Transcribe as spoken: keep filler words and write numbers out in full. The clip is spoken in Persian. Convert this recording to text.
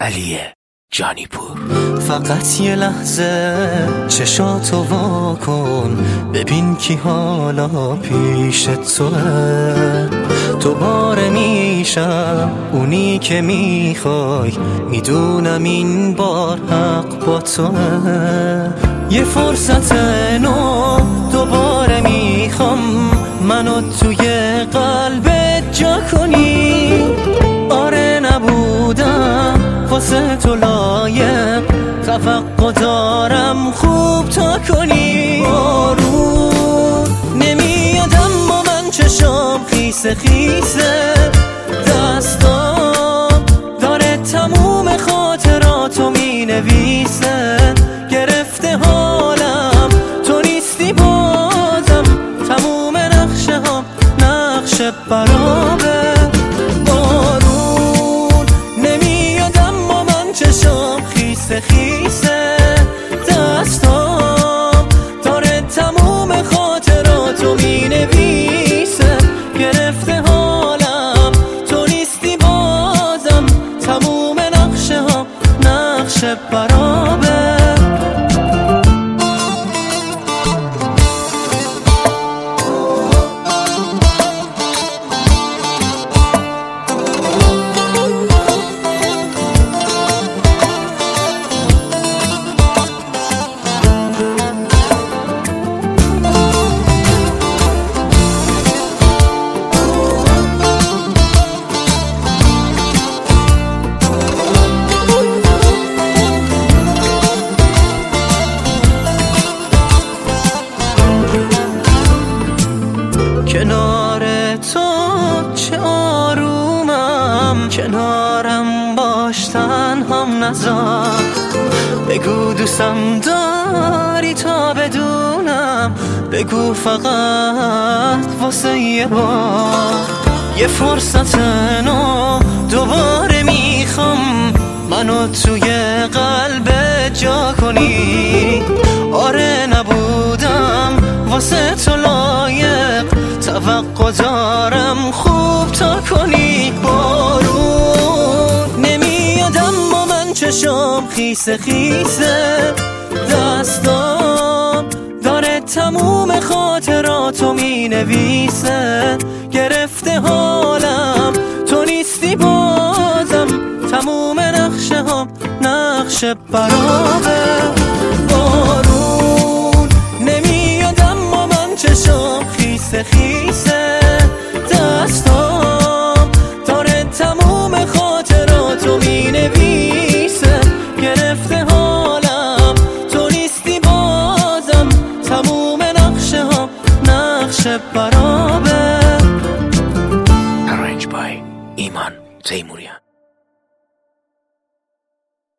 علی جانیپور. فقط یه لحظه چشاتو وا کن، ببین کی حالا پیش توه. تو باره میشم اونی که میخوای، میدونم این بار حق با توه. یه فرصت نو دوباره میخوام، منو توی قلبت جا کنی. آره نبودم واسه تو لایق، توقع دارم خوب تا کنی. بارون نمیاد اما من چشام خیسه خیسه، دستام داره تموم خاطراتو می نویسه. گرفته حالم تو نیستی بازم، تموم نقشه ها نقشه برابه. بارون نمیاد اما من چشام خیسه خیسه، دستام داره تموم خاطراتو می نویسه. گرفته حالم تو نیستی بازم، تموم نقشه ها نقشه برابه. کنار تو چه آرومم، کنارم باش تنهام نذار. بگو دوستم داری تا بدونم، بگو فقط واسه یه بار. یه فرصت نو دوباره میخوام، منو توی قلب جا کنی. آره نبودم واسه تو لایق، توقع دارم خوب تا کنی. بارون نمیاد اما من چشام خیسه خیسه، دستام داره تموم خاطراتو می نویسه. گرفته حالم تو نیستی بازم، تموم نقشه ها نقشه برابه. بارون نمیاد اما من چشام خیسه خیسه، دستام داره تموم خاطراتو می نویسه. گرفته حالم تو نیستی بازم، تموم نقشه ها نقشه برابه. Arranged by ایمان تیموریان.